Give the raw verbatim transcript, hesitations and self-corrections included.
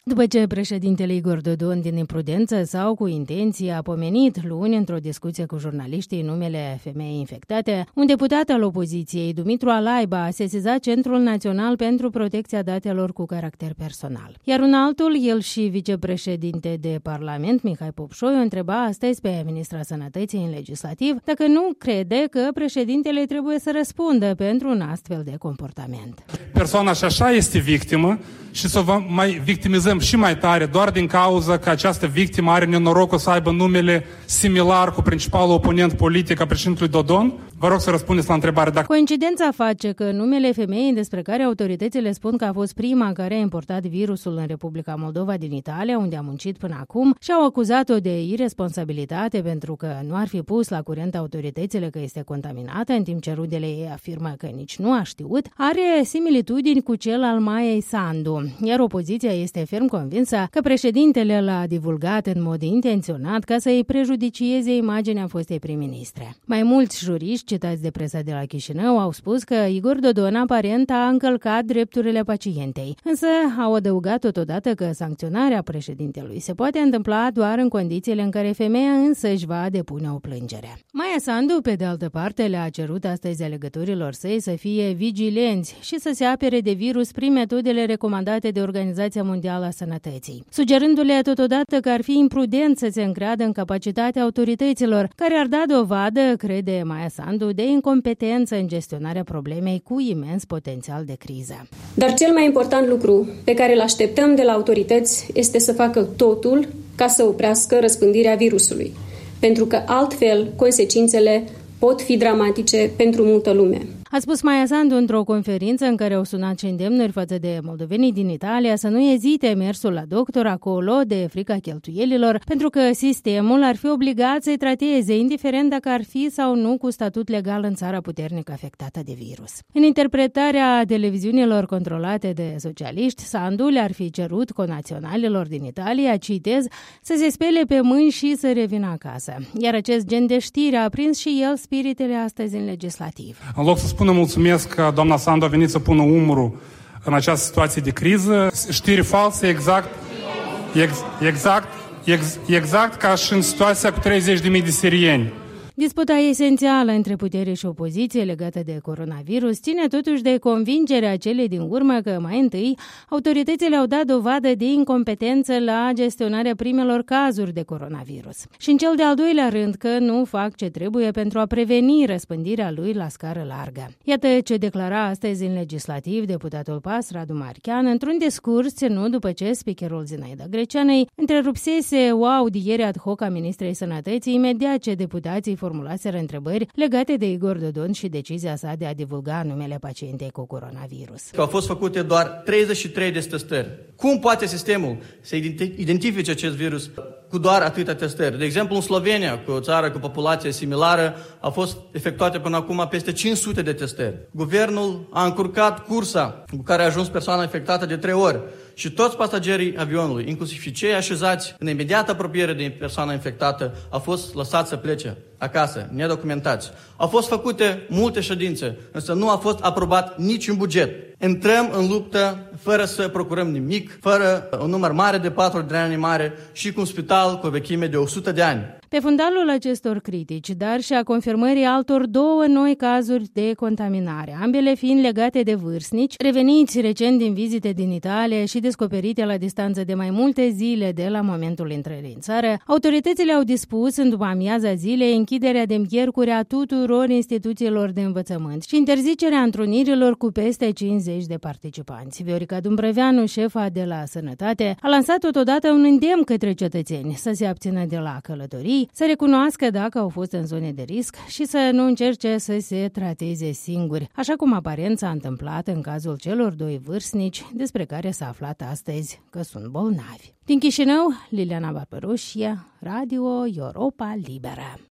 După ce președintele Igor Dodon, din imprudență sau cu intenție, a pomenit luni într-o discuție cu jurnaliștii numele femeii infectate, un deputat al opoziției, Dumitru Alaiba, a sesizat Centrul Național pentru Protecția Datelor cu caracter personal. Iar un altul, el și vicepreședinte de Parlament, Mihai Popșoi, o întreba astăzi pe ministra Sănătății în legislativ dacă nu crede că președintele trebuie să răspundă pentru un astfel de comportament. Persoana și așa este victimă și să vă mai victimizăm și mai tare doar din cauza că această victimă are nenorocul să aibă numele similar cu principalul oponent politic a președintelui Dodon? Vă rog să răspundeți la întrebare. Dacă... Coincidența face că numele femeii despre care autoritățile spun că a fost prima care a importat virusul în Republica Moldova din Italia, unde a muncit până acum, și-au acuzat-o de irresponsabilitate pentru că nu ar fi pus la curent autoritățile că este contaminată, în timp ce rudele ei afirmă că nici nu a știut, are similitudini cu cel al Maiei Sandu. Iar opoziția este ferm convinsă că președintele l-a divulgat în mod intenționat ca să îi prejudicieze imaginea fostei prim-ministre. Mai mulți juriști citați de presa de la Chișinău au spus că Igor Dodon aparent a încălcat drepturile pacientei, însă au adăugat totodată că sancționarea președintelui se poate întâmpla doar în condițiile în care femeia însă își va depune o plângere. Maia Sandu, pe de altă parte, le-a cerut astăzi alegătorilor săi să fie vigilenți și să se apere de virus prin metodele recomandate de Organizația Mondială a Sănătății, sugerându-le totodată că ar fi imprudent să se încreadă în capacitatea autorităților, care ar da dovadă, crede Maia Sandu, de incompetență în gestionarea problemei cu imens potențial de criză. Dar cel mai important lucru pe care îl așteptăm de la autorități este să facă totul ca să oprească răspândirea virusului, pentru că altfel consecințele pot fi dramatice pentru multă lume. A spus Maia Sandu într-o conferință în care au sunat și îndemnuri față de moldovenii din Italia să nu ezite mersul la doctor acolo de frica cheltuielilor, pentru că sistemul ar fi obligat să-i trateze, indiferent dacă ar fi sau nu cu statut legal în țara puternic afectată de virus. În interpretarea televiziunilor controlate de socialiști, Sandu le-ar fi cerut conaționalilor din Italia, citez, să se spele pe mâini și să revină acasă. Iar acest gen de știri a aprins și el spiritele astăzi în legislativ. În loc să spună mulțumesc că doamna Sandu a venit să pună umărul în această situație de criză, știri false, exact, ex, exact, ex, exact ca și în situația cu treizeci de mii de sirieni. Disputa esențială între putere și opoziție legată de coronavirus ține totuși de convingerea celei din urmă că mai întâi autoritățile au dat dovadă de incompetență la gestionarea primelor cazuri de coronavirus și în cel de-al doilea rând că nu fac ce trebuie pentru a preveni răspândirea lui la scară largă. Iată ce declara astăzi în legislativ deputatul P A S Radu Marchean într-un discurs ținut după ce speakerul Zinaida Greceanei întrerupsese o audiere ad hoc a ministrei Sănătății imediat ce deputații formulaseră întrebări legate de Igor Dodon și decizia sa de a divulga numele pacientei cu coronavirus. Au fost făcute doar treizeci și trei de testări. Cum poate sistemul să identifice acest virus cu doar atâtea testări? De exemplu, în Slovenia, cu o țară cu populație similară, au fost efectuate până acum peste cinci sute de testări. Guvernul a încurcat cursa cu care a ajuns persoana infectată de trei ori și toți pasagerii avionului, inclusiv și cei așezați în imediată apropiere de persoana infectată, au fost lăsați să plece acasă, nedocumentați. Au fost făcute multe ședințe, însă nu a fost aprobat niciun buget. Intrăm în luptă fără să procurăm nimic, fără un număr mare de patru de reanimare și cu un spital cu o vechime de o sută de ani. Pe fundalul acestor critici, dar și a confirmării altor două noi cazuri de contaminare, ambele fiind legate de vârstnici, reveniți recent din vizite din Italia și descoperite la distanță de mai multe zile de la momentul intrării în țară, autoritățile au dispus în după amiaza zilei închiderea de miercuri a tuturor instituțiilor de învățământ și interzicerea întrunirilor cu peste cincizeci de participanți. Viorica Dumbrăveanu, șefa de la Sănătate, a lansat totodată un îndemn către cetățeni să se abțină de la călătorii, să recunoască dacă au fost în zone de risc și să nu încerce să se trateze singuri, așa cum aparent s-a întâmplat în cazul celor doi vârstnici despre care s-a aflat astăzi că sunt bolnavi. Din Chișinău, Liliana Barbaroșia, Radio Europa Liberă.